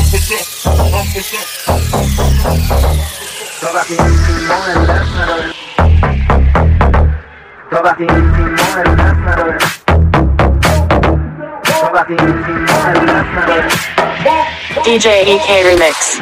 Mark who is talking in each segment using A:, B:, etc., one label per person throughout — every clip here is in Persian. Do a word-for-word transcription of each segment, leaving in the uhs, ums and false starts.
A: تا وقتی این تیمان دست نداره تا وقتی این تیمان دست نداره تا وقتی این تیمان دست نداره
B: دی جی ای کی Remix.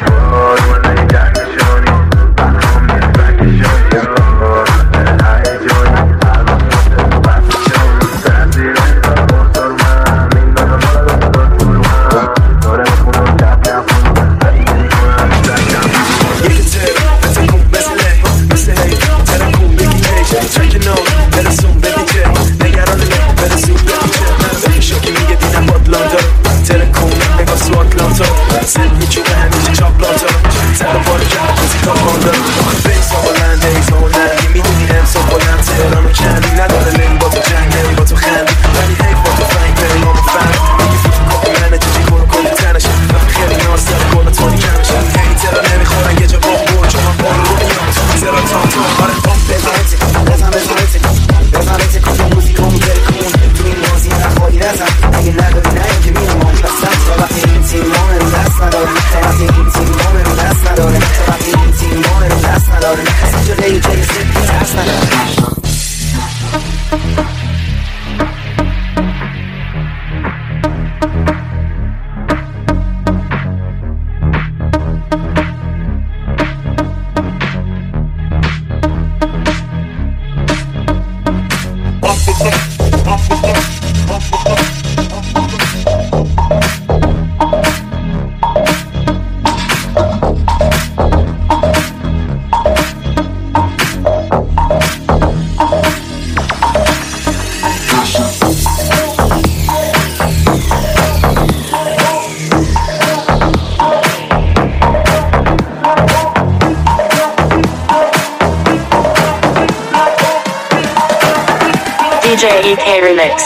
B: دی جی ای کی Remix.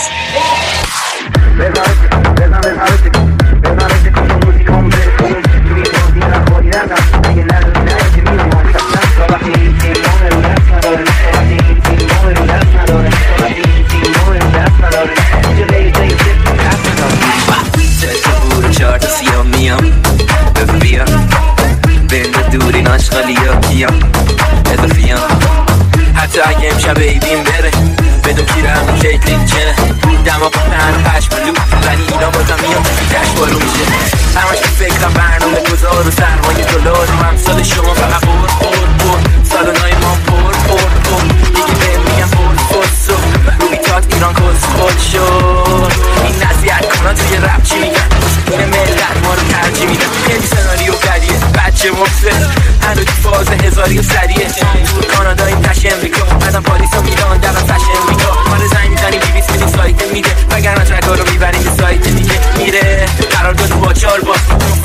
C: حتی اگه امشب ایدیم بره بدون پیرم کیکلین چنه دماغ تن و پشمالو ولی اینا بازم میام کش بارو میشه همش به فکرم برنامه گذار و سرمایه دلار و همسال شما فقط پر پر پر سالونای ما پر پر پر دیگه بهم میگم پر پر سو رو بیتات ایران کس خود شد این نصیحت کنا توی رپ چی میگن این ملت ما رو ترجیح میدن خیلی سناریو بدیه بچه مفت هنو تو فاز هزاری و سریه دور کانادا این تش امریکا بعدم پاریس و میلان دقیقا تش امریکا مال زنگ میزنیم بیویس میدیم سایت میده وگرنه ترکا رو میبریم به سایت دیگه میره قرار داد با چار باز